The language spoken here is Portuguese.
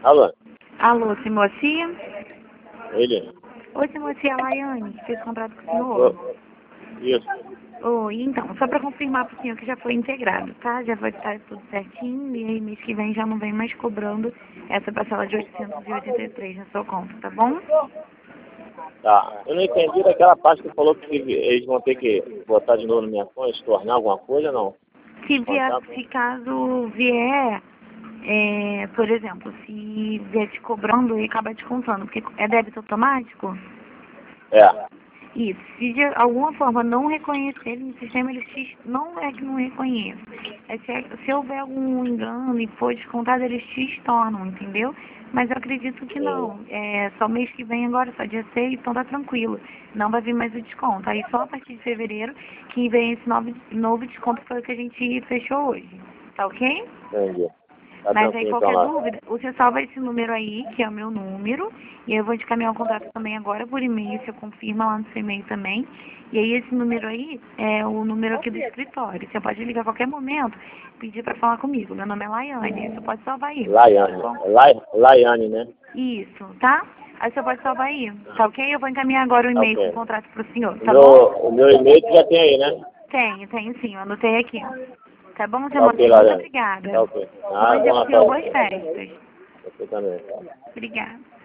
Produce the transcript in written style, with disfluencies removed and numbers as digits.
Alô? Alô, Timocia? Ele? Oi, Timocia, a Laiane, que fez contrato com o senhor. Isso. Oi, então, só para confirmar para o senhor que já foi integrado, tá? Já vai estar tudo certinho e aí mês que vem já não vem mais cobrando essa parcela de 883 na sua conta, tá bom? Tá. Eu não entendi daquela parte que falou que eles vão ter que botar de novo na minha conta, estornar alguma coisa, não? Se caso vier, por exemplo, se vier te cobrando e acaba descontando, porque é débito automático? É. Isso. Se de alguma forma não reconhecer ele no sistema, não é que não reconheça. Se houver algum engano e for descontado, eles te estornam, entendeu? Mas eu acredito que não. É só mês que vem agora, só dia 6, então tá tranquilo. Não vai vir mais o desconto. Aí só a partir de fevereiro que vem esse novo desconto que foi o que a gente fechou hoje. Tá ok? Entendi. Tá Mas aí tranquilo então qualquer lá. dúvida, você salva esse número aí, que é o meu número, e eu vou te encaminhar o contrato também agora por e-mail, você confirma lá no seu e-mail também. E aí esse número aí é o número aqui do escritório. Você pode ligar a qualquer momento, pedir para falar comigo. Meu nome é Laiane, você pode salvar aí. Laiane. Tá bom? Laiane, né? Isso, tá? Aí você pode salvar aí, tá ok? Eu vou encaminhar agora o e-mail com o contrato pro senhor, tá bom? O meu e-mail tu já tem aí, né? Tem sim, eu anotei aqui. Tá bom, Tá ok, Muito Laiane. obrigada. Tá ok. Bom dia pro senhor, boas Você festas. também. Tá. Obrigada.